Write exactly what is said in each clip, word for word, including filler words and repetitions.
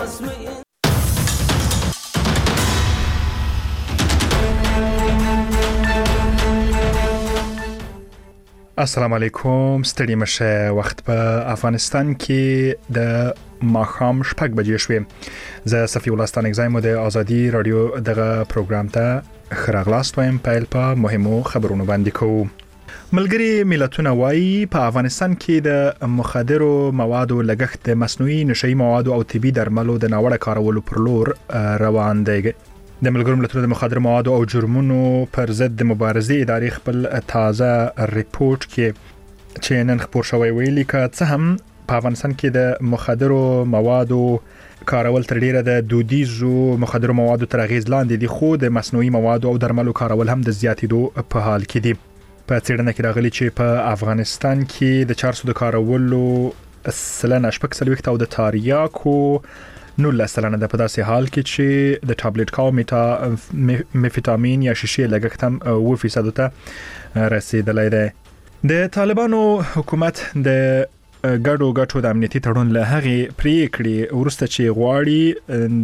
السلام علیکم. ستړي مشه. وخت په افغانستان کې د ماښام شپږ بجې شوې. زه صفی الله ستانکزایم د ازادي رادیو دغه پروګرام ته خراغلاست وایم. پیل په مهمو خبرونو باندې کوو. ملګری ملتونه وایي په افغانستان کې د مخدرو موادو لګښت د مصنوعي نشئی موادو او طبي درملو د ناوړه کارولو پر لور روان دی. د ملګرو ملتونو د مخدر موادو او جرمونو پر ضد د مبارزې ادارې خپل تازه ریپورت کې چې نن خپور شوی ویلي که څه هم په افغانستان کې د مخدرو موادو کارول تر ډیره د دودیزو مخدرو موادو تر اغیز لاندې دي، خو د مصنوعي موادو او درملو کارول هم د زیاتېدو په حال کې دي. په څېړنه کې راغلي چې په افغانستان کې د چارسو د کارولو سلنه شپږ څلوېښت او د تاریاکو نولس سلنه ده، په داسې حال کې چې د ټابلیټ کاو میټا میفیټامین یا شیشې لګښت هم اوه فیصد ته رسیدلی دی. د طالبانو حکومت د ګډو ګټو د امنیتي تړون له هغې پریکړې وروسته چې غواړي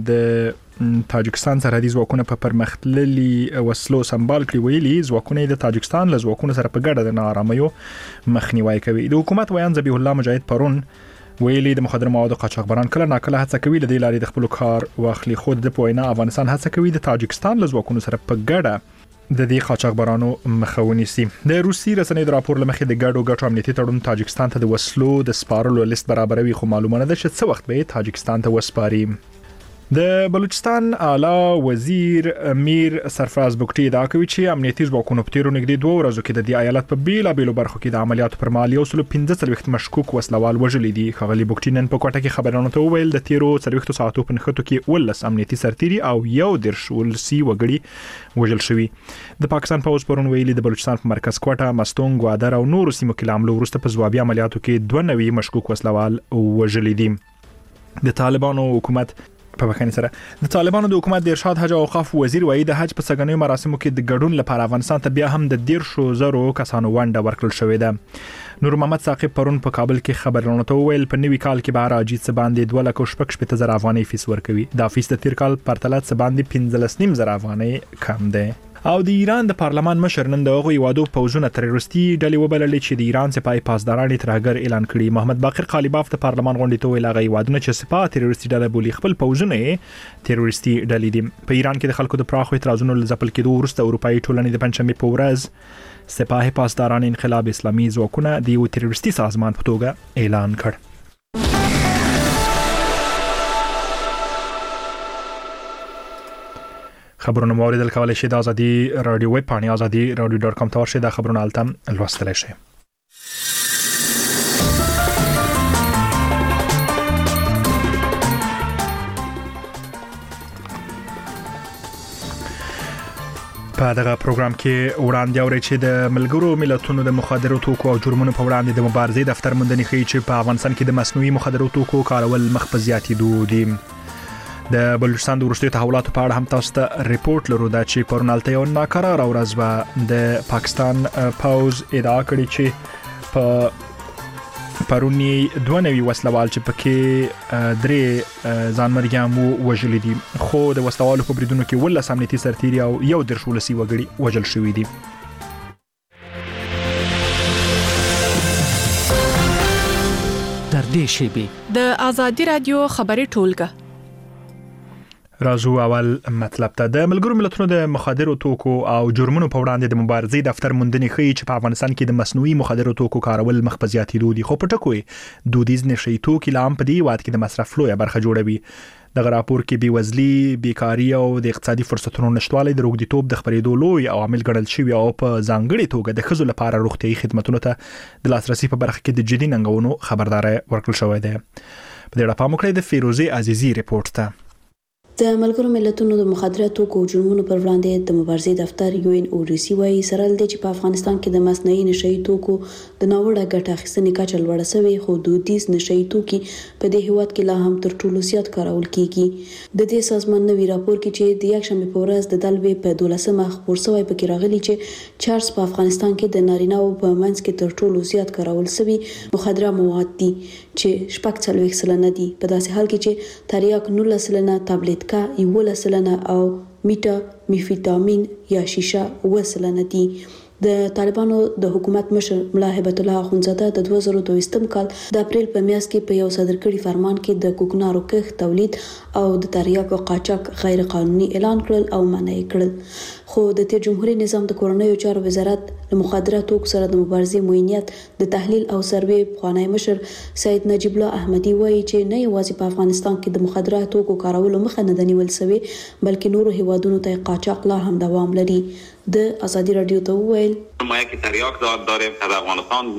د تاجکستان سرحدي ځواکونه په پرمختللي وسلو سمبال کړي، ویلي ځواکونه د تاجکستان له ځواکونو سره په ګډه د نااراميو مخنیوي کوي. د حکومت ویان ذبیح الله مجاهد پرون ویلي د مخدر موادو قاچاقبران کله ناکله هڅه کوي له دې لارې د خپل کار واخلي، خو د پوینا افغانستان هڅه کوي د تاجکستان له ځواکونو سره په ګډه د دې قاچاقبرانو مخه ونیسي. د روسي رسنیو د راپور لمخې د ګډو ګټو امنیتي تړون تاجکستان ته د وسلو د سپارلو لیست برابروي، خو معلومه نه ده چې څه وخت به تاجکستان ته وسپاري. د بلوچستان اعلی وزیر امیر سرفراز بګټي دا کوي چې امنیتي ځواکونو په تیرو نږدې دوه ورځو کې د دې ایالت په بیلابېلو برخو کې د عملیاتو پر مهال یو سل پنځه څلوېښت مشکوک وسلوال وژلي دي. ښاغلي بګټي نن په کوټه کې خبرانو ته وویل د تیرو څلوېښتو ساعتو په نښتو کې اوولس امنیتي سرتیري او یو دېرش ولسي وګړي وژل شوي. د پاکستان پوځ پرون ویلي د بلوچستان په مرکز کوټه، مستونګ، ګوادر او نورو سیمو کې له حملو وروسته په ځوابي عملیاتو کې دوه نوي مشکوک وسلوال وژلي دي. د طالبانو حکومت په بخښنې سره د طالبانو د حکومت د ارشاد حج او اوقاف وزیر وایي د حج په سګنیو مراسمو کې د ګډون لپاره افغانستان ته بیا هم د دیرشو زرو کسانو ونډه ورکړل شوې ده. نور محمد ثاقب پرون په کابل کې خبرونه ته وویل په نوي کال کې به هر حاجي څه باندې دوه لکه شپږ شپېته زره افغانۍ فیس ورکوي. دا فیس د تیر کال پرتله څه باندې پنځلس نیم زره افغانۍ کم دی. او د ایران د پارلمان مشر نن د هغوی هیوادو پوځونه تروریستي ډلې وبللې چې د ایران سپاه پاسداران یې ترهګر اعلان کړي. محمد باقر قالیباف د پارلمان غونډې ته ویل هغه هیوادونه چې سپاه تروریستي ډله بولي خپل پوځونه یې تروریستي ډلې دي. په ایران کې د خلکو د پراخو اعتراضونو له ځپل کېدو وروسته اروپایي ټولنې د پنځشنبې په ورځ سپاه پاسداران انقلاب اسلامي ځواکونه د یو تروریستي سازمان په توګه اعلان کړ. خبرونه مو اوریدل کولای شئ د ازادي رادیو ویب پاڼې ازادي رادیو ډاټ کام ته ورشئ. دا خبرونه هلته لوستلی شئ. په دغه پروګرام کې وړاندې اورئ چې د ملګرو ملتونو د مخدرو توکو او جرمونو په وړاندې د مبارزې دفتر موندنې ښیي چې په افغانستان کې د مصنوعي مخدرو توکو کارول مخ په زیاتېدو دي. د بلوچستان د وروستیو تحولاتو په اړه هم تاسو ته ریپورت لرو. دا چې پرون هلته یو ناکراره ورځ وه. د پاکستان پوځ ادعا کړې چې په پرون یې دوه نوي وسلوال چې پکې درې ځانمرګیان وو وژلي دي، خو د وسلوالو په بریدونو کې اوولس امنیتي سرتیري او یو دېرش ولسي وګړي وژل شوي دي. تر دې شیبې د ازادي رادیو خبري ټولګه راځو اول مطلب ته. د ملګرو ملتونو د مخدرو توکو او جرمونو په وړاندې د مبارزې دفتر موندنې ښیي چې په افغانستان کې د مصنوعي مخدرو توکو کارول مخ په زیاتېدو دي، خو په ټکو یې دودیز نشئی توکي لا هم په دې هیواد کې د مصرف لویه برخه جوړوي. دغه راپور کې بېوزلي، بیکاري او د اقتصادي فرصتونو نشتوالی د روږديتوب د خپرېدو لوی عوامل ګڼل شوي او په ځانګړې توګه د ښځو لپاره روغتیايي خدمتونو ته د لاسرسي په برخه کې د جدي ننګونو خبرداری ورکړل شوی دی. په دې اړه پام وکړئ د فیروزې عزیزي ریپورت ته. د ملګرو ملتونو د مخدراتو او جرمونو پر وړاندې د مبارزې دفتر یو ان او ډي سي وايي سره د چې په افغانستان کې د مصنوعي نشئی توکو د ناوړه ګټه اخیستنې کچه لوړه شوې، خو دودیز نشئی توکي په دې هیواد کې لا هم تر ټولو زیات کارول کیږي. د دې سازمان نوی راپور کې چې د یکشنبه په ورځ د دلوي په دولسمه خبر شوی پکې راغلي چې چارس په افغانستان کې د نارینه او په منځ کې تر ټولو زیات کارول شوی مخدره مواد دي چې شپږ څلوېښت سلنه دي، په داسې حال کې چې تریاک نولس سلنه، تابلیټ کا یو سلنه او میټا میفیټامین یا شیشه و سلنه دي. د طالبانو د حکومت مشر ملا هبت الله اخونزاده د دوه زره دوه کال د اپریل په میاشت کې په یو صادر کړي فرمان کې د کوکنارو کښت تولید او د تریاکو قاچاق غیر قانوني اعلان کړل او منع کړل. خو د تیر جمهوریت نظام د کورنیو چارو وزارت د مخدراتو سره د مبارزې موینیت د تحلیل او سروې خوانی مشر سید نجیب الله احمدی وایي چې نه یوازې په افغانستان کې د مخدراتو کو کارولو مخه نه نیول شوی بلکې نورو هیوادونو ته قاچاق لا هم دوام لري. د ازادي رادیو ته ویل ما یک تریاک داریم که در افغانستان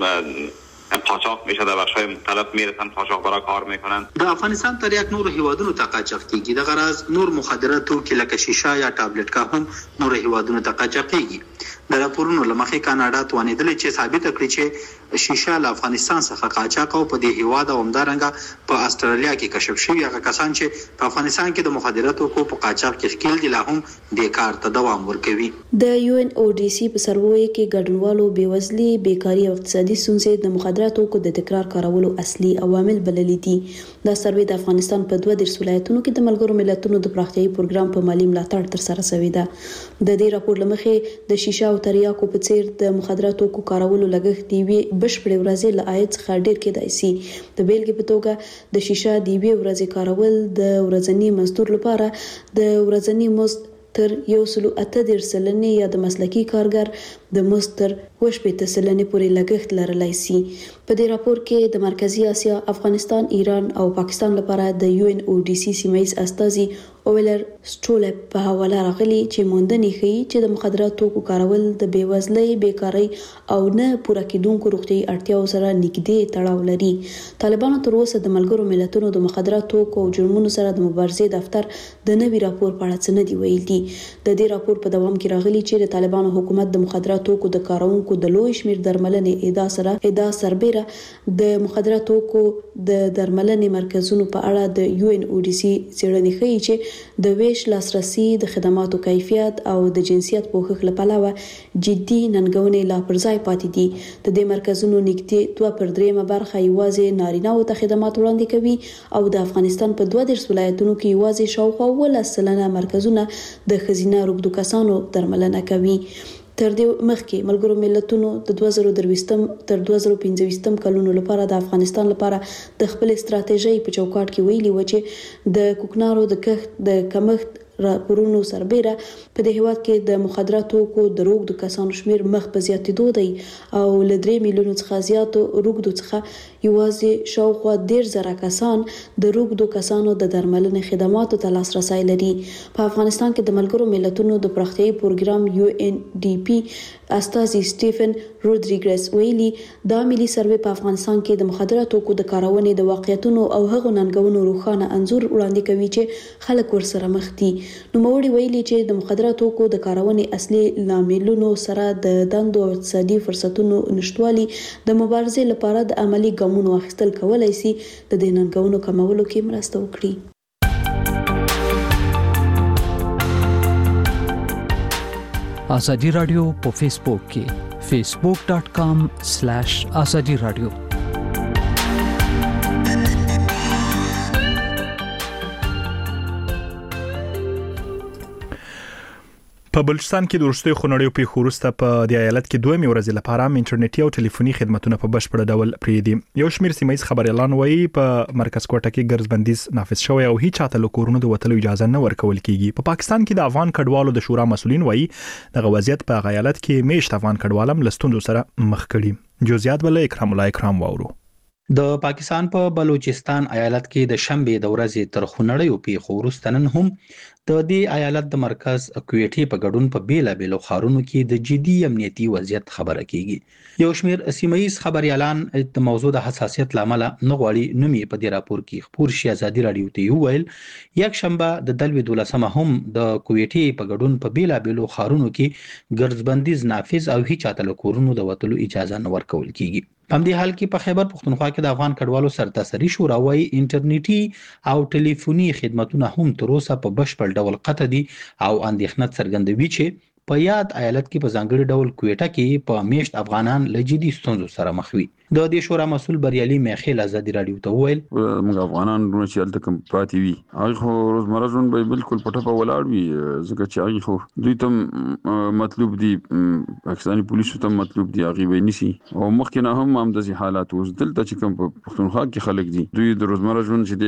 قاچاق میشه، در بخش‌های مختلف میرسن قاچاقبرا کار میکنن. د افغانستان تریاک نور هیوادونو ته قاچاق کیږي، د غرض نور مخدراتو کې لکه شیشه یا ټابلیټ کا هم نور هیوادونو ته قاچاق کیږي. د راپورونو لمخې کاناډا توانیدل چې ثابت کړي چې شیشه له افغانستان څخه قاچاق او په دې هیواد او همدارنګه په استرالیا کې کشف شوی هغه کسان چې په افغانستان کې د مخدراتو کو په قاچاق کې ښکیل دي لا هم د کار ته دوام ورکوي. د یو ان او ډي سي په سروې کې ګډونوالو بیوزلي، بیکاری او اقتصادي ستونزې د مخدراتو کو د تکرار کارولو اصلي عوامل بللي دي. دا سروې د افغانستان په دوه دیرش ولایتونو کې د ملګرو ملتونو د پراختیايي پروګرام په مالی ملاتړ تر سره شوی ده. د دې راپور لمخې د شیشه او تریاکو په څیر د مخدراتو کو کارولو لګښت دی وی بشپړ ورځې له عاید څخه ډیر کېدای شي. د بیلګې په توګه د شیشه دی وی ورځې کارول د ورځنی مزدور لپاره د ورځنی مزد تر یو سلو اته دیرش سلنې یا د مسلکي کارګر د مزد تر اووه شپېته سلنې پورې لګښت لرلای شي. په دې راپور کې د مرکزی اسیا، افغانستان، ایران او پاکستان لپاره د یو ان او ډي سي سیمایي استازي اولر سټولپ په حواله راغلي چې موندنې ښیي چې د مخدراتو کو کارول د بیوزلۍ، بیکاری او نه پوره کېدونکو روغتیايي اړتیاو سره نږدې تړاو لري. طالبانو تر اوسه د ملګرو ملتونو د مخدراتو او جرمونو سره د مبارزې دفتر د نوي راپور په اړه څه نه دی ویلي. د دې راپور په دوام کې راغلي چې د طالبانو حکومت د مخدراتو کو د کارونکو د لوی شمیر درملنې ادا سره ادا سربېره د مخدراتو کو د درملنې مرکزونو په اړه د یو ان او ډي سي څېړنې ښیي چې د ویش لاسرسي، د خدماتو کیفیت او د جنسیت پوښښ لپاره جدي ننګونې لا پر ځای پاتې دي. د دې مرکزونو نږدې دوه پر دریمه برخه یوازې نارینه‌و ته خدمات وړاندې کوي او د افغانستان په دوه دیرش ولایتونو کې یوازې شاوخوا اوولس سلنه مرکزونه د ښځینه روږدو کسانو درملنه کوي. تر دې مخکې ملګرو ملتونو د دوه زره درویشتم تر دوه زره پنځويشتم کلونو لپاره د افغانستان لپاره د خپل استراتیژۍ په چوکاټ کې ویلي و چې د کوکنارو د کښت د کمښت راپورونو سربېره په دې هیواد کې د مخدراتو کو د روږدو کسانو شمیر مخ په زیاتېدو دی او له درې میلیونو څخه زیاتو روږدو څخه یوازې شاوخوا دېرش زره کسان د روږدو کسانو د درملنې خدماتو ته لاسرسی لري. په افغانستان کې د ملګرو ملتونو د پراختیايي پروګرام یو ان ډي پی استازي سټیفن رودریګز ویلي دا ملي سروې په افغانستان کې د مخدراتو کو د کارونې د واقعیتونو او هغو ننګونو روښانه انځور وړاندې کوي چې خلک ورسره مخ دي. نوموړي ویلي چې د مخدراتو کو د کارونې اصلي لاملونو سره د دندو او اقتصادي فرصتونو نشټوالي د مبارزې لپاره د عملی ګامونو اخیستل کولای شي د دې ننګونو کمولو کې مرسته وکړي. ازادي رادیو په فیسبوک کې فیسبوک ډاٹ کام سلیش ازادي رادیو. په بلوچستان کې د وروستیو خونړیو پیښو وروسته په دې ایالت کې دوه ورځې لپاره انټرنیټي او ټلیفوني خدماتونه په بشپړ ډول پرې دي. یو شمېر سیمایي خبريالان وایي په مرکز کوټه کې ګرځ بندیز نافذ شوی او هیڅ چاته له کورونو د وتلو اجازه نه ورکول کیږي. په پاکستان کې د افغان کډوالو د شورا مسؤلین وایي دغه وضعیت په ایالت کې میشت افغان کډوالم لستوندو سره مخ کړي. جزئیات بل اکرام الله اکرام واورو. د پاکستان په پا بلوچستان ایالت کې د شنبه د ورځې تر خونړیو پیښو وروسته نن هم د دې ایالت د مرکز کویټي په ګډون په بیلابېلو ښارونو کې د جدي امنیتي وضعیت خبره کیږي. یو شمېر سیمه‌ییز خبريالان د موضوع د حساسیت لامل نه غواړي نوم یې په دې راپور کې خبر شي. ازادي رادیو ته ویل یک شنبه د دلوي دولسمه هم د کویټي په ګډون په بیلابېلو ښارونو کې ګرځبندیز نافذ او هیڅ چاته کورونو د وتلو اجازه نه ورکول کیږي. په همدې حال کې په خیبر پښتونخوا کې د افغان کډوالو سرتاسري شورا وايي انټرنیټي او ټلیفوني خدماتونه هم تر اوسه په بشپړ ډول قطع دي او اندېښنه څرګندوي چې په یاد ایالت کې په ځانګړي ډول کویټه کې په میشت افغانان له جدي ستونزو سره مخ وي. د دې شورا مسول بریالي میخیل ازادي رادیو ته ویل موږ افغانان ورونه چې الته کوم پاتې وي هغه خو روزمره ژوند به بالکل پټه په ولاړ وي ځکه چې هغه خو دوی ته مطلوب دي پاکستاني پولیسو ته مطلوب دي هغه به نسی او مخکې نه هم هم د حالات اوس دلته چې کوم په پښتونخوا کې خلک دي دوی د روزمره ژوند چې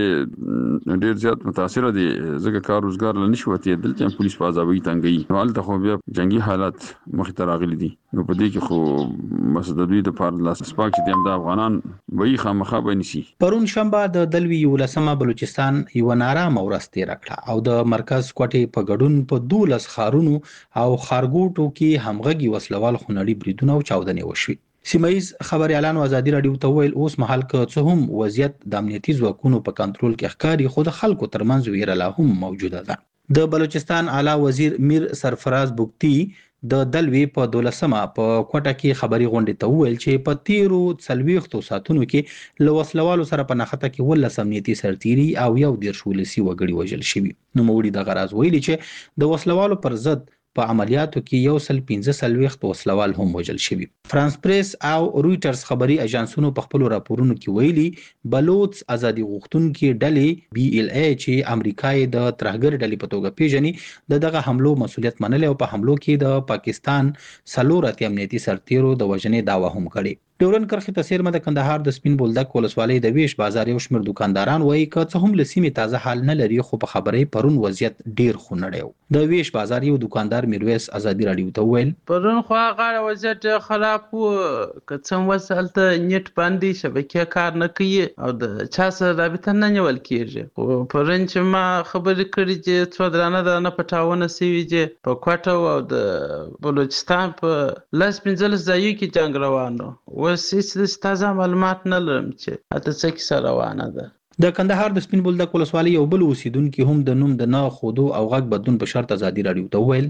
دي ډیر زیات متاثر دي ځکه کار روزګار لنی شوته دلته پولیس په عذابي تنګي نو الته خو بیا جنگي حالات مخ ته راغلي دي نو په دې کې خو بس د دوی د پار لاس سپاک چې د افغانان وای خامخا بنسي. پرون شنبه د دلوي ولسمه بلوچستان یو نارامه ورځ تیر کړه او د مرکز کوټې په ګډون په دولس خارونو او خارګوټو کې همغږي وسلوال خونړي بریدونه او چاودنې وشوي. سیمه‌ییز خبريالانو ازادي رادیو ته ویل اوس مهال که څه هم وضعیت د امنیتي ځواکونو په کنټرول کې ښکاري خو د خلکو ترمنځ ویره لا هم موجوده ده. د بلوچستان اعلی وزیر میر سرفراز بوکتی د دلوي په دولسمه په کوټه کې خبري غونډه ته ویل چې په تیرو څلويختو ساتونو کې لوسلوالو سره په نخته کې ولس امنیتي سرتيري او یو ډیر شولسي وګړي وژل شوی. نو موړي د غراز ویلي چې د وسلوالو پر ضد په عملیاتو کې یو سل پنځه څلويخت وسلوال هم وژل شوی. فرانس پریس او رويټرز خبري اژانسونو په خپل راپورونو کې ویلي بلوچ ازادي غوښتونکو ډلې بي ال اي چې امریکای د ترهګر ډلې په توګه پیژني د دغه حملو مسولیت منل او په حملو کې د پاکستان څلور اتیا امنیتي سرتیرو د وژنې داوا هم کړې. ډورن کرخي تفسیر مده کندهار د سپین بولدک ولسوالۍ د ویش بازار یو شمېر دکانداران وایي که څه هم لسیمه تازه حال نه لري خو په خبرې پرون وضعیت ډیر خونړیو. د ویش بازار یو دکاندار میرویس ازادي رادیو ته ویل پرون خو هغه وضعیت خراب وو که څنګه وسالته نیټ باندې شبکې کار نه کوي او د چا سره رابطه نه نیول کیږي. خو پرون چې ما خبرې کړې چې څو درانه درانه پټاونه سوي چې په کوټه او د بلوچستان په لاس پنځلس ځایو کې جنگ روانو وس هیڅ تازه معلومات نه لرم چې اته څه کیسه روانه ده. د کندهار د سپین بولدک ولسوالۍ یو بل اوسیدونکو هم د نوم د نه خودو او غږ بدون په شرط ازادي رادیو ته ویل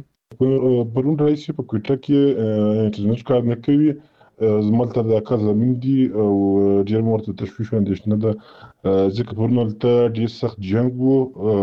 پرون راځي په کوټه کې انټرنیټ کار نه کوي زملته د کار زمين دي او ډیر مرته تشویش اندېښنه ده ځکه پرون ته ډیر سخت جنگ وو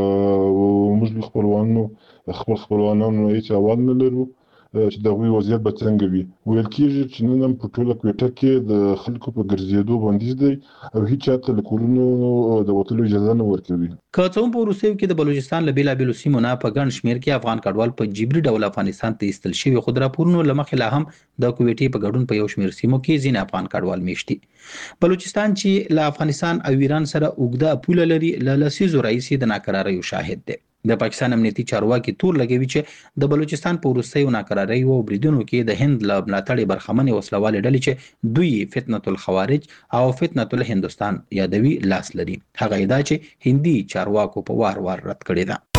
او موږ خپلوانو خپل خپلوانانو هیڅ اول نه لرو چې د غوي وضعیت به څنګه وي. ویل کېږي چې نن هم په ټوله کوټه کې د خلکو په ګرځېدو بندیز دی او هیڅ چاته له کورونو د وتلو اجازه نه ورکوي. که څه هم په روسیې کې د بلوچستان له بیلابېلو سیمو نه په ګڼ شمېر کې افغان کډوال په جبري ډول افغانستان ته ایستل شوي خو د راپورونو له مخې لا هم د کویټې په ګډون په یو شمېر سیمو کې ځینې افغان کډوال میشتي. بلوچستان چې له افغانستان او ایران سره اوږده پوله لري له لسیزو راهیسې د ناکراریو شاهد دی. د پاکستان امنیتي چارواکي تور لګوي چې د بلوچستان په وروستیو ناکراریو او بریدونو کې د هند له ملاتړ برخمنې وسلوالې ډلې چې دوی فتنة الخوارج او فتنة الهندوستان یادوي لاس لري. هغه ادعا چې هندي چارواکو په وار وار رد کړې ده.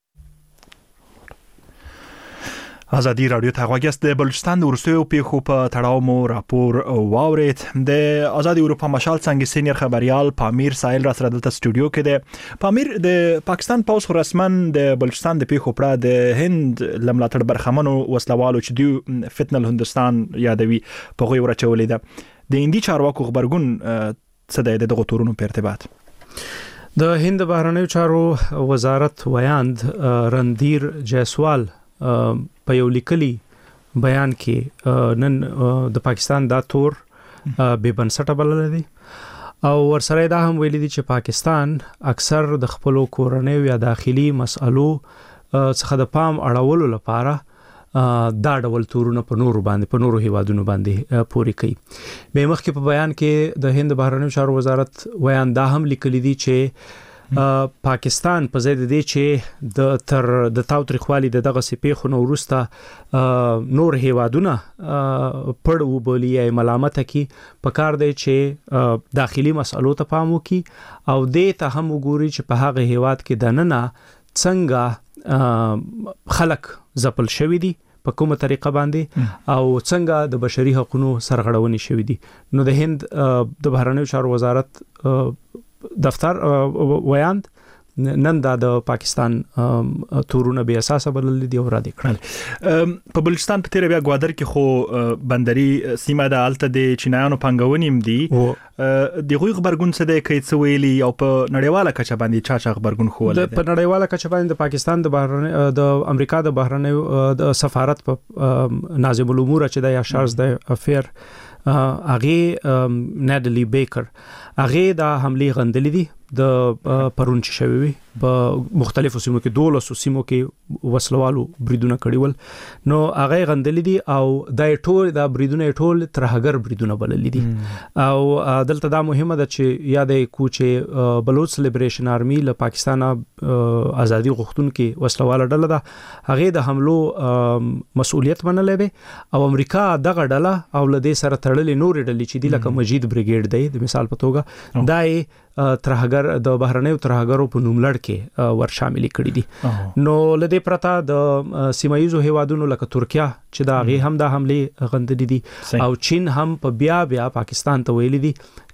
ازادي رادیو ته غوږیاست. د بلوچستان د وروستیو پیښو په تړاو مو راپور واورید. د آزادي اروپا مشال څنګه سینیئر خبريال پامیر سایل را سره دلته سټوډیو کې دی. پامیر د پاکستان پوز رسمن د بلوچستان د پیښو پر د هند لملاتړ برخمنو وسلوالو چې دی فتنه الهندوستان یادوي په غوي ورچولې ده. د هندي چارواکو خبرګون څه دی دغه تورونو په ارتباط؟ د هند بهرنیو چارو وزارت ویاند رندیر جیسوال په یو لیکلي بیان کې نن د پاکستان دا تور به بنسټه بلل دي او ورسره دا هم ویلي دي چې پاکستان اکثر د خپل کورنیو یا داخلي مسألو څخه د پام اړولو لپاره دا ډول تورونه په نورو باندې په نورو هیوادونو باندې پوري کوي. به مخکې په بیان کې د هند بهرنیو چارو وزارت ویان دا هم لیکلي دي چې پاکستان په ځای د دې چې د تر د تاوتریخوالي د دغه سپېخو نو ورسته نور هیوادونه پړ وبولي یا ملامت کی په کار دی چې داخلي مسلو ته پام وکړي او دې ته هم وګوري چې په هغه هیواد کې دننه څنګه خلک ځپل شوی دي په کومه طریقه باندې او څنګه د بشري حقوقو سرغړونې شوې دي. نو د هند د بهرنیو چارو وزارت دفتر ویاند نن دا د پاکستان تورونه به اساسه بلل دي او را دي کړل. په بلوچستان په تیر بیا ګوادر کې خو بندري سیمه د الته د چینایانو پنګونیم دي د غوی خبرګون څه دی کوي څه ویلي او په نړیواله کچه باندې چا چا خبرګون خو ولې په نړیواله کچه باندې د پاکستان د بهرنی د امریکا د بهرنی د سفارت په ناظم الامور چې د یا شارز د افیر اغه نادلی بیکر اغه د حمله غندلې دي د پرون چې شوی وي په مختلفو سیمو کې دولسو سیمو کې وسلوالو بریدونه کړیول نو هغه غندلې دي او د ټول د بریدونه ټول ترهګر بریدونه بللې دي او دلته دا مهمه ده چې یادې کوچه بلوچ لیبریشن آرمي له پاکستان ازادي غوښتونکو وسلواله ډله ده هغه د حملو مسؤلیت منلې ده او امریکا دغه ډله او له دې سره تړلې نور ډلې چې د لکه مجید بریګیډ دی د مثال په توګه دای ترهګر د بهرنیو ترهګرو په نوم لړ کې ور شامل کړي دي. نو لدې پرتا د سیمایزو هیوادونو لکه ترکیه چې دا غي هم د حمله غندلې دي او چین هم په بیا بیا پاکستان ته ویلي دي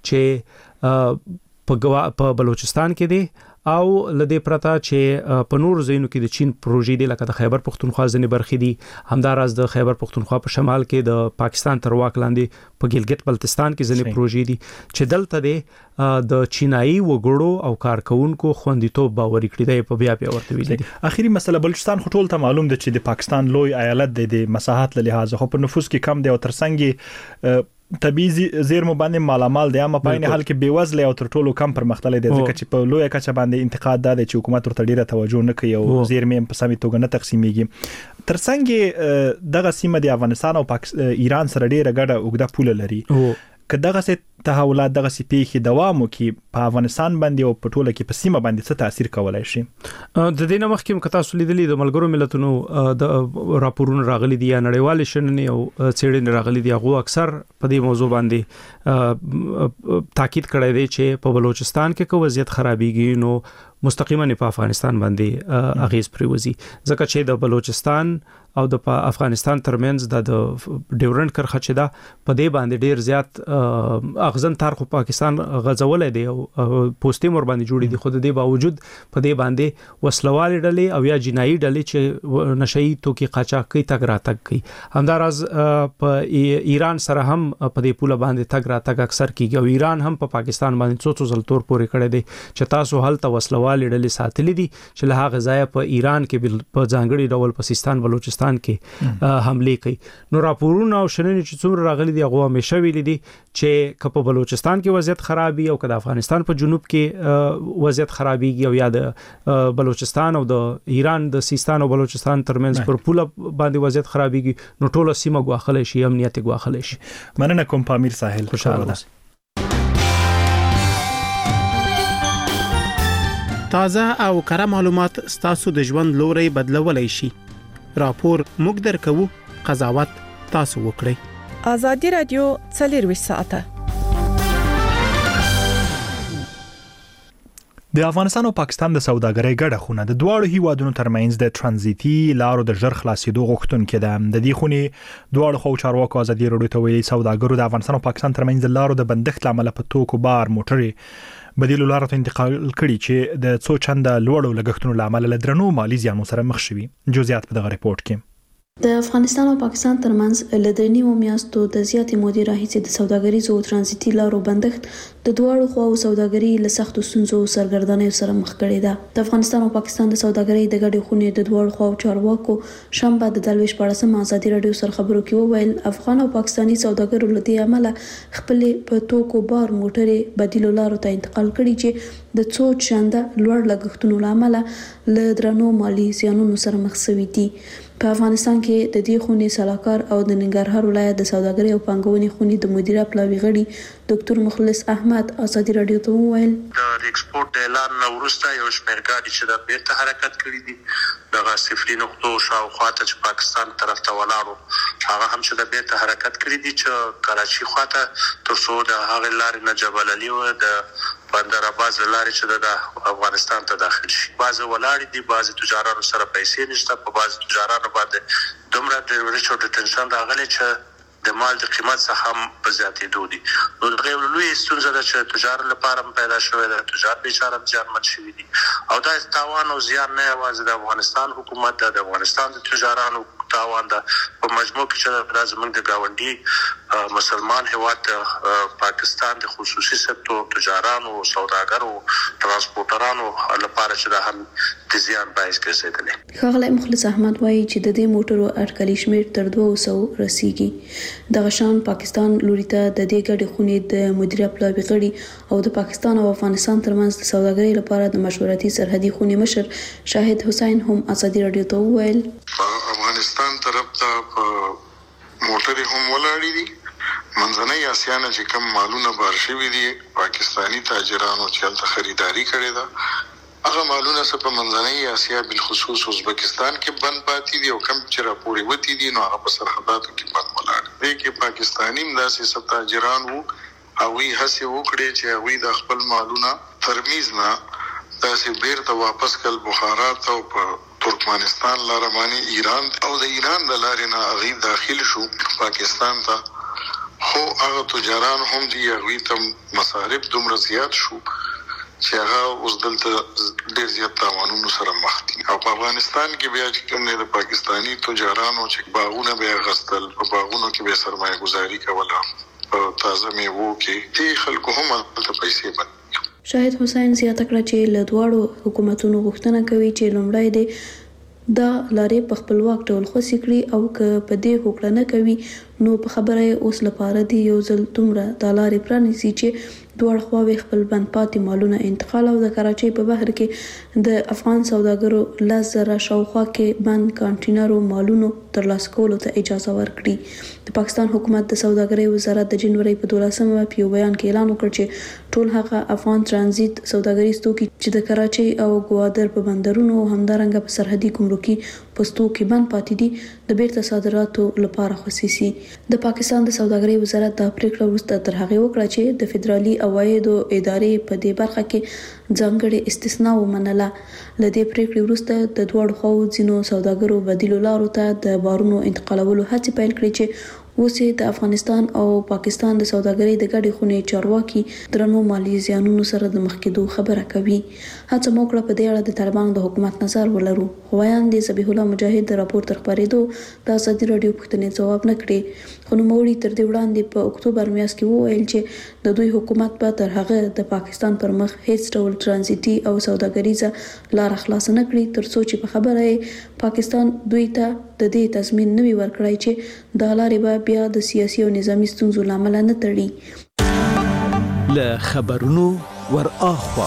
چې په بلوچستان کې دي او لدې پرتا چې په نور ځینو کې د چین پروژې دی لکه د خیبر پختونخوا ځنې برخې دي همداراز د خیبر پختونخوا په شمال کې د پاکستان تر واک لاندې په ګلګت بلتستان کې ځنې پروژې دي چې دلته دی د چینایي وګړو او کارکونکو خوندیتوب باور کړی دی په بیا بیا ورته ویلي. اخیری مسله بلوچستان خو ټول ته معلوم ده چې د پاکستان لوی ایالت دی د مساحت له لحاظه خو په نفوس کې کم دی او ترڅنګ طبيعي زیرمو باندې مالامال دی اما په حال کې بیوزله او تر ټولو کم پرمختللی دی ځکه چې په لوی کچه باندې انتقاد ده چې حکومت ورته ډیره توجه نه کوي او زیرمې په سمې توګه نه تقسیمېږي. ترڅنګ دغه سیمه د افغانستان او ایران سره ډیره ګډه اوږده پوله لري که دغه څه تحولات دغه سي پیخي دوام وکي په افغانستان باندې او په ټوله کې په سیمه باندې څه تاثیر کولای شي. د دې نه مخکې کتا سولیدلې د ملګرو ملتونو د راپورونو راغلي دي یا نړیوال شننې او څېړنې راغلي دي هغه اکثر په دې موضوع باندې تاکید کړی دی چې په بلوچستان کې کو وضعیت خرابېږي نو مستقیما په افغانستان باندې اغیز پریوزي ځکه چې د بلوچستان او د افغانستان ترمنځ د ډیورنډ کرخه چې دا په دې باندې ډیر زیات اغزن تار خو پاکستان غزولې دی او پوسټي مور باندې جوړې دي خو د دې باوجود په دې باندې وسلوال ډلې او یا جنایي ډلې چې نشئی توکي قاچاق کوي تګ راتګ کوي همداراز په ایران سره هم په دې پوله باندې تګ راتګ اکثر کیږي او ایران هم په پاکستان باندې څو څو ځل تور پورې کړی دی چې تاسو هلته وسلوال ډلې ساتلې دي چې له هغه ځای په ایران کې په ځانګړي ډول په سیستان بلوچستان کې حمله کوي. نو راپورونه او شننې چې څومره راغلي دي هغه همیشه ویلي دي چې که په بلوچستان کې وضعیت خرابي او که د افغانستان په جنوب کې وضعیت خرابيږي او یا د بلوچستان او د ایران د سیستان او بلوچستان ترمنځ پر پوله باندې وضعیت خرابيږي نو ټوله سیمه غواخلې شي امنیت غواخلې شي. مننه کوم پامیر ساحل خوشاله ده. تازه او کره معلومات ستاسو د ژوند لوري بدلولای شي. راپور موږ درکو قضاوت تاسو وکړئ. ازادي رادیو څلور ساعته د افغانستان او پاکستان د سوداګرۍ ګډه خونه د دواړو هیوادونو ترمنځ د ترانزیتي لارو د ژر خلاصېدو غوښتونکې ده. د دې خونې دواړو خو چارواکو ازادي رادیو ته ویلي سوداګرو د افغانستان او پاکستان ترمنځ د لارو د بندښت لامل په توکو بار موټرې بدیل لارو ته انتقال کړي چې د څو چنده لوړو لګښتونو لامل له درنو مالی زیانونو سره مخ شوي. جزئیات په دغه ریپورت کې. د افغانستان او پاکستان ترمنځ لدرنی مو میاشتو د زیاتې مودې راهیسې د سوداګریزو او ترانزیتي لارو بندښت د دواړو خواو سوداګري له سختو ستونزو سرګردانۍ سره مخ کړې ده. د افغانستان او پاکستان د سوداګرۍ د ګډې خونې د دواړو خواو چارواکو شنبه د دلويش پړسم ازادي رادیو سره خبرو کې وویل افغان او پاکستاني سوداګرو له دې عمله خپل په توکو بار موټرې بدیل لارو ته انتقال کړي چې د څو چنده لوړ لګښتونو لامل له درنو مالی زیانونو سره مخ شوي دي. په افغانستان کې د دې خونې سلاکار او د ننګرهار ولایت د سوداګرۍ او پانګونې خونې د مدیره پلاوي غړي ډاکټر مخلص احمد ازادي رادیو ته وویل د ایکسپورت اعلان نو ورسته یو شمېر ګاډي چې د بیرته حرکت کړي دي دغه صفري نقطو شاوخوا ته چې پاکستان طرف ته ولاړو هغه هم چې د بیرته حرکت کړي دي چې کراچي خواته تر څو د هغه لارې نه جبل علي او د بندر عباس لارې چې د افغانستان ته داخل شي. بعض ولاړ دي، بعض تجارانو سره پیسې نشته، په بعض تجارانو باندې دومره د ریچو ډیټنشن راغلي چې د مال د قیمت څخه هم په زیاتېدو دي. نو دغه لوی ستونزه ده چې تجار لپاره پیدا شوې ده، تجار بیچاره زیانمن شوي دي او دا تاوان او زیان نه یوازې د افغانستان حکومت ده، د افغانستان د تجارانو تاوان ده، په مجموع کې چې د زمونږ د گاونډي مسلمان هیواد پاکستان د خصوصي سکتور تجارانو، سوداګرو، ترانسپورټرانو لپاره چې دا هم د زیان باعث ګرځېدلی. ښاغلی مخلص احمد وایي چې د دې موټرو اټکلي شمېر تر دوه سوو رسیږي. دغه شان پاکستان لوري ته د دې ګډې خونې د مدیره پلاوي غړي او د پاکستان او افغانستان ترمنځ د سوداګرۍ لپاره د مشورتي سرحدي خونې مشر شاهد حسین هم ازادي رادیو ته وویل افغانستان طرف ته په موټرې هم ولاړې دي. منځنۍ اسیا نه چې کوم مالونه بار شوي دي پاکستانی تاجرانو چې هلته خریداري کړې ده هغه مالونه څه په منځنۍ اسیا بالخصوص ازبکستان کې بند پاتې دي او کم چې راپورې وتی دي نو هغه په سرحداتو کې بند ولاړ دي. کې پاکستانی مداسې څه تاجران وو هغوی هڅې وکړې چې هغوی د خپل مالونه ترمیز نه داسې بیرته واپس کړل بخارا ته او په ترکمنستان لاره باندې ایران او د ایران د لارې نه هغوی داخل شو پاکستان ته. خو هغه تجاران هم دي هغوی ته مصارف دومره زیات شو چې هغه اوس دلته ډېر زیات تاوانونو سره مخ دي او په افغانستان کې بیا چې کوم د پاکستانی تجارانو چې باغونه به غستل په باغونو کې به سرمایه گذاري کوله په تازه میوو کې دې خلکو هم هلته پیسې بند. شاهد حسین زیاته کړه چې له دواړو حکومتونو غوښتنه کوي چې لومړی د دا لارې په خپلواک ډول خوسي کړي او که په دې هوکړه نه کوي نو په خبره اوس لپاره دی یو ځل دومره د لارې پرانیسي چې دواړه خواوې خپل بند پاتې مالونه انتقال او د کراچۍ په بهر کې د افغان سوداګرو لس زره شاوخوا کې بند کانټینرو مالونو ترلاسه کولو ته اجازه ورکړي. د پاکستان حکومت د سوداګرۍ وزارت د جنوري په دولسمه په یو بیان کې اعلان وکړ چې ټول هغه افغان ترانزیت سوداګریز توکي چې د کراچۍ او ګوادر په بندرونو او همدارنګه په سرحدي ګمرکي پوستو کې بند پاتې دي د بیرته صادراتو لپاره خصيصي. د پاکستان د سوداګرۍ وزارت د پریکړه وروسته تر هغه وکړه چې د فدرالي عوایدو ادارې په دې برخه کې ځانګړې استثناء ومنله. لدې پریکړې وروسته د دوړ خو ځینو سوداګرو بدیلو لارو ته د بارونو انتقالولو هڅې پیل کړې چې اوس د افغانستان او پاکستان د سوداګرۍ د ګډې خونې چارواکي درنو مالی زیانونو سره د مخ کېدو خبره کوي. هڅه مو کړه په دې اړه د طالبانو د حکومت نظر ولرو. خو وایاندې ذبیح الله مجاهد د راپور تر خبرېدو د ازادي رادیو پوښتنې ځواب نه کړې. خو نوموړي تر دې وړاندې په اکتوبر میاشت کې وویل چې د دوی حکومت به تر هغه د پاکستان پر مخ هیڅ ډول ترانزیتي او سوداګریزه لار خلاص نه کړي تر څو چې په خبره پاکستان دوی ته د دې تضمین نوي ورکړای چې د لارې به بیا د سیاسي او نظامی ستونزو لامل نه تړي. له خبرونو ور اخوا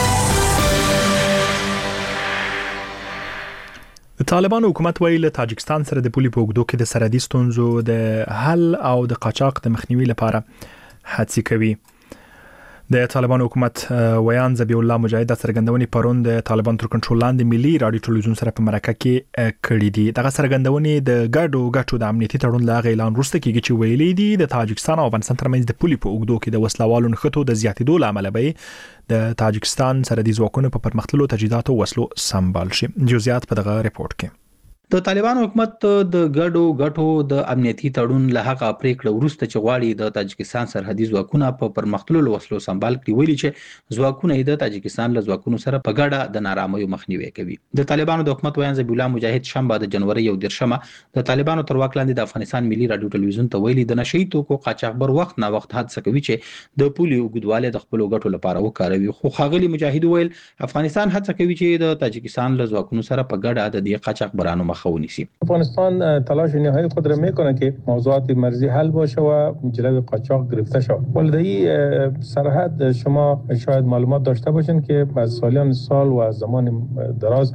د طالبانو حکومت ویل له تاجکستان سره د پولي په اوږدو کې د سرحدي ستونزو د حل او د قاچاق د مخنیوي لپاره هڅې کوي. د طالبانو حکومت ویان ذبیح الله مجاهد د څرګندونې پرون د طالبان تر کنټرول لاندې ملي رادیو ټلویزیون سره په مرکه کې کړې دي. دغه څرګندونې د ګډو غټو د امنیتي تړون له اعلان وروسته کېږي چې ویلي دي د تاجکستان او افغانستان ترمنځ د پولي په اوږدو کې د وسلوالو نښتو د زیاتېدو لامل به د تاجکستان سرحدي ځواکونو په پرمختللو تجهیزاتو وسلو سمبال شي. جزئیات په دغه ریپورت کې. د طالبانو حکومت د ګډو غټو د امنیتي تړون له هغه پریکړه وروسته چې غواړي د تاجکستان سرحدي ځواکونه په پرمختللو وسلو سمبال کړي ویلي چې ځواکونه د تاجکستان له ځواکونو سره په ګډه د نارامیو مخنیوي کوي. د طالبانو د حکومت ویان ذبیح الله مجاهد شنبه د جنوري یو دیرشمه د طالبانو تر واک لاندې د افغانستان ملي رادیو ټلویزیون ته ویلي د نشئی توکو قاچاقبر وخت نه وخت هڅه کوي چې د پولي اوږدواله د خپل ګټو لپاره وکاروي. خو ښاغلي مجاهد ویل افغانستان هڅه کوي چې د تاجکستان له ځواکونو سره په ګډه د دې قاچاقبرانو مخه ونیسي. افغانستان تلاش نهایی خود را میکنه که موضوعات مرزی حل باشه و جلوی قاچاق گرفته شود. ولدی سرحد شما شاید معلومات داشته باشین که از سالیان سال و از زمان دراز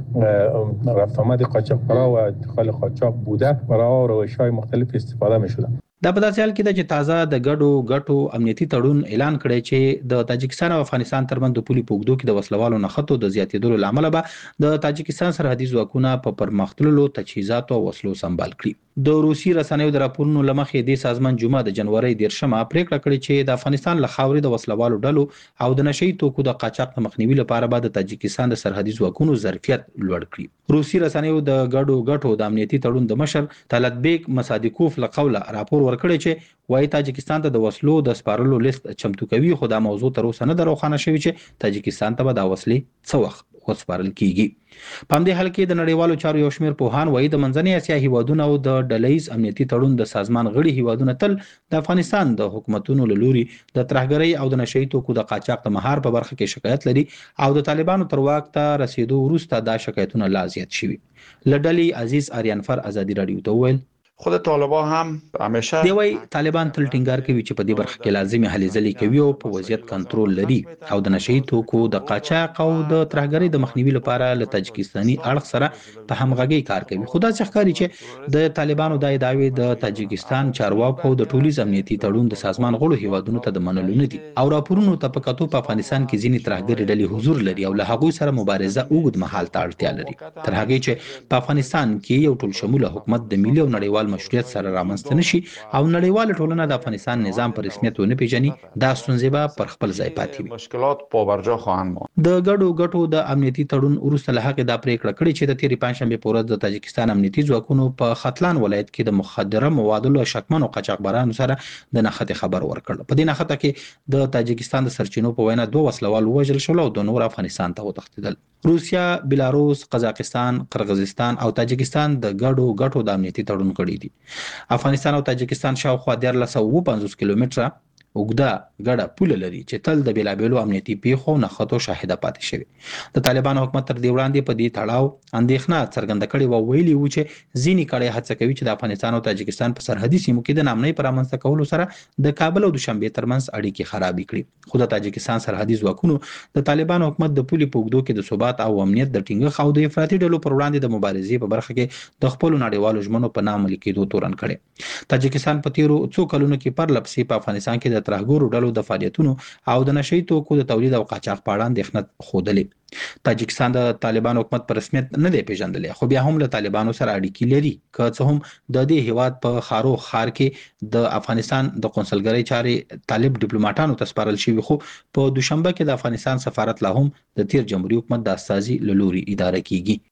رفت آمد قاچاقبرا و ادخال قاچاق بوده برای روش‌های مختلف استفاده می‌شده. دا په داسې حال کې ده چې تازه د ګډو ګټو امنیتي تړون اعلان کړی چې د تاجکستان او افغانستان ترمنځ د پولي په اوږدو کې د وسلوالو نښتو د زیاتېدلو له امله به د تاجکستان سرحدي ځواکونه په پرمختللو تجهیزاتو او وسلو سمبال کړي. د روسي رسنیو د راپورونو له مخې د سازمان جمعه د جنوري دیرشمه پریکړه کړې چې د افغانستان له خاورې د وسلوالو ډلو او د نشئی توکو د قاچاق د مخنیوي لپاره به د تاجکستان د سرحدي ځواکونو ظرفیت لوړ کړي. روسي رسنیو د ګډو ګټو د امنیتي تړون د مشر طلعت بیگ مصادیکوف له قوله راپور ورکړی چې وايي تاجکستان ته د وسلو د سپارلو لیست چمتو کوي، خو دا موضوع تر اوسه نه ده روښانه شوې چې تاجکستان ته به دا وسلې څه وخت وسپارل کیږي. په همدې حال کې د نړیوالو چارو یو شمېر پوهان وایي د منځنۍ اسیا هیوادونه او د ډلهییز امنیتي تړون د سازمان غړي هیوادونه تل د افغانستان د حکومتونو له لوري د ترهګرۍ او د نشئی توکو د قاچاق د مهار په برخه کې شکایت لري او د طالبانو تر واک ته رسیدو وروسته دا شکایتونه لا زیات شوي. له ډلې عزیز آریانفر ازادي رادیو ته وویل خود طالبان هم همیشه دی وای طالبان تل ټینګار کوي چې په دې برخه کې لازمي هلې ځلې کوي او په وضعیت کنټرول لري او د نشئی توکو د قاچاق او د ترهګرۍ د مخنیوي لپاره له تاجکستاني اړخ سره په همغږي کار کوي. خو دا څه ښکاري چې د طالبانو د ادعاوی د تاجکستان چارواکو د ټولیز امنیتي تړون د سازمان غړو هیوادونو ته د منلو نه دي او راپورونو ته په کتو په افغانستان کې ځینې ترهګرۍ ډلې حضور لري او له هغوی سره مبارزه اوږد مهال ته اړتیا لري. تر هغه چې په افغانستان کې یو ټول شموله حکومت د ملي او نړیوال مشروعیت سره رامنځته نشي او نړیواله ټولنه د افغانستان نظام پر رسمیت ونه پیژني، دا ستونزې به پر خپل ځای پاتې وي. مشکلات پابرجا خواهند ماند. د ګډو ګټو د امنیتي تړون وروسته له هغې دا پریکړه کړې چې د تېرې پنجشنبې په ورځ د تاجکستان امنیتي ځواکونو په ختلان ولایت کې د مخدره موادو له شکمنو قاچاقبرانو سره د نښتې خبر ورکړ. په دې نښته کې د تاجکستان د سرچینو په وینا دوه وسلوال ووژل شول او د نور افغانستان ته وتښتېدل. روسیا، بلاروس، قزاقستان، قرغیزستان او تاجکستان د ګډو ګټو د امنیتي تړون کړي دي. افغانستان او تاجکستان شاوخوا دیارلس سوه اووه پنځوس کیلومتره اوږده ګډه پوله لري چې تل د بیلابیلو امنیتي پیښو نښتو شاهده پاتې شوې. د طالبانو حکومت تر دې وړاندې په دې تړاو اندېښنه څرګنده کړې وه، ویلي وو چې ځینې کړۍ هڅه کوي چې د افغانستان او تاجکستان په سرحدي سیمو کې د ناامنۍ په رامنځته کولو سره د کابل او دوشنبې ترمنځ اړیکې خرابې کړي. خو د تاجکستان سرحدي ځواکونو د طالبانو حکومت د پولې په اوږدو کې د ثبات او امنیت د ټینګښت او د افراطي ډلو پر وړاندې د مبارزې په برخه کې د خپلو نړیوالو ژمنو په نه عملي کېدو تورن کړی. تاجکستان په تیرو څو کلونو کې پرله پسې په افغانستان کې د ترهګرو ډلو د فعالیتونو او د نشئی توکو د تولید او قاچاق په اړه اندېښنه ښودلې. تاجکستان د طالبانو حکومت په رسمیت نه دی پیژندلی، خو بیا هم له طالبانو سره اړیکې لري، که څه هم د دې هیواد په خارو خار کې د افغانستان د قونسلګرۍ چارې طالب ډیپلوماټانو ته سپارل شوي، خو په دوشنبه کې د افغانستان سفارت لا هم د تیر جمهوریت حکومت د استازي له لوري اداره کیږي.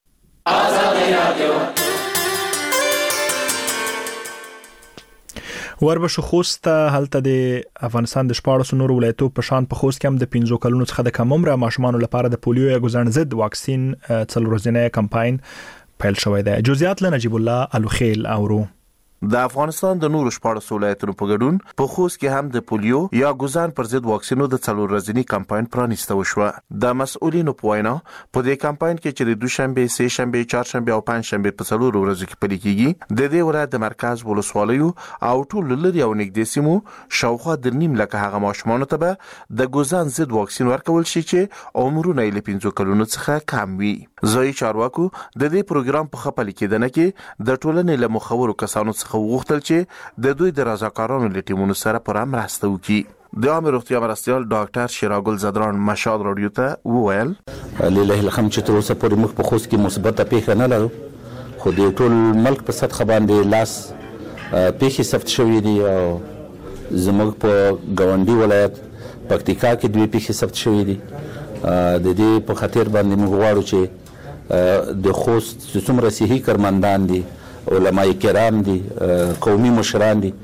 آزادي رادیو وربشو خوست هلته د افغانستان د شپاړسو نورو ولایتو په شان په خوست کې هم د پنځو کلونو څخه د کم عمره ماشومانو لپاره د پولیو یا ګوزن ضد واکسین څلور ورځنی کمپاین پیل شوی دی. جزئیات له نجیب الله الوخیل اورو. د افغانستان د نورو شپاړسو ولایتونو په ګډون په خوست کې هم د پولیو یا ګوزان پر ضد واکسینو د څلور ورځنی کمپاین پرانیسته وشوه. د مسؤلینو په وینا په دې کمپاین کې چې د دوشنبه، سه شنبه، چهارشنبه او پنځشنبه په څلور ورځو کې پلي کیږي، د دې ولایت د مرکز ولسوالیو او ټول لري او نږدې سیمو شاوخوا د نیم لکه هغه ماشومان ته به د ګوزان ضد واکسین ورکول شي چې عمرونه یې له پنځو کلونو څخه کم وي. ځایي چارواکو د دې پروګرام په خپل کېدنه کې د ټولنې له مخورو کسانو څخه وغوښتل چې د دوی د رضاکارانو له ټیمونو سره پر مرسته وکړي. د عامه روغتیا مرستیال ډاکټر شیراګل زدران مشال رادیو ته وویل لله الحمد چې تر اوسه پورې موږ په خوست کې مثبته پیښه نه لرو، خو د ټول ملک په سطح باندې لاس پیښې ثبت شوې دي او زموږ په ګاونډي ولایت پکتیکا کې دوی پیښې ثبت شوې دي. د دې په خاطر باندې موږ غواړو چې د خوست څومره صحي کارمندان دي، علماء کرام دي، قومي مشران دي،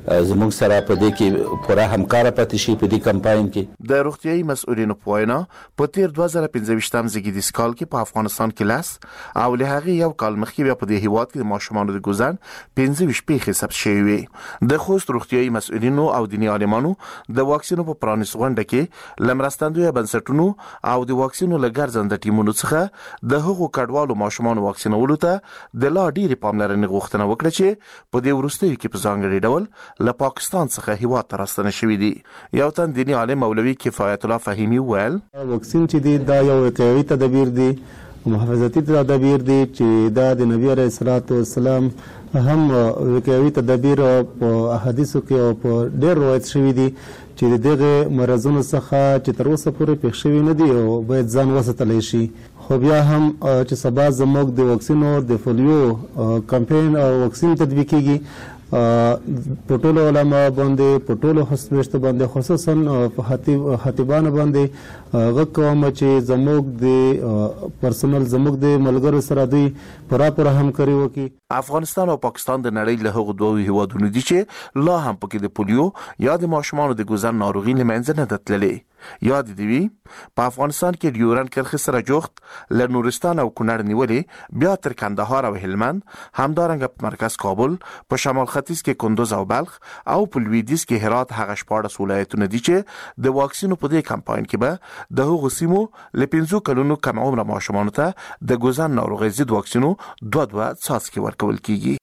زموږ سره په دې کې پوره همکار پاتې شي په دې کمپاین کې. د روغتيایي مسؤلینو په وینا په تیر دوه زره پنځه زیږدیز کال کې په افغانستان کې لاس او له هغه یو کال مخکې بیا په دې هیواد کې د ماشومانو د ګوزن پنځه پیښې ثبت شوې وي. د خوست روغتيایي مسؤلینو او دیني عالمانو د واکسینو په پرانیست غونډه کې لمرستندوی بنسټونو او د واکسینو لګرځنده ټیمونو څخه د هغو کډوالو ماشومانو واکسینولو ته د لا ډېرې پاملرنې غوښتنه وکړه چې په دې وروستیو کې په ځانګړي ډول له پاکستان څخه هیواد ته راستنه شوي دي. یو تن دیني عالم مولوي کفایت الله فهیمی ویل واکسین چې دی دا یو وقایوي تدابیر دی محافظتي تدابیر دي چې دا د نبی عليه الصلاه والسلام هم وقایوي تدابیر په احادیثو کې او په ډېر روایت شوي دي چې دغه مرزونو څخه چې تر اوسه پورې پېښ شوي نه دي او باید ځان وساتلی شي. خو بیا هم چې سبا زموږ د واکسینو د فولیو کمپاین او واکسین تطبیقیږي په ټولو علما باندې په ټولو هسپتالونو باندې خصوصا په خطیبانو باندې غږ کوم چې زموږ د پرسونل زموږ د ملګرو سره دوی پوره پوره همکاري وکړي. افغانستان او پاکستان د نړۍ له هغو دوه هیوادونو دي چې لا هم پکې د پولیو یا د ماشومانو د ګوزن ناروغي له منځه نه ده تللې. یاد دی وی په افغانستان کې ډیورن کرخه سره جوخت ل نورستان او کونړ نیولې بیا تر کندهار او هلمند همدارنګه په مرکز کابل په شمال ختیځ کې کندوز او بلخ او په لویدیځ کې هرات هغه شپاړس ولایتونه دي چې د واکسینو په دې کمپاین کې به د هغو سیمو ل پنځو کلونو کم عمر ماشومانو ته د ګوزن ناروغي ضد واکسینو دوه دوه څاڅکي ورکول کیږي.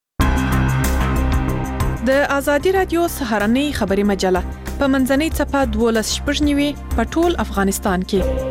د ازادي رادیو سهارنۍ خبري مجله په منځنۍ چپه دولس شپږ نیوي په ټول افغانستان کې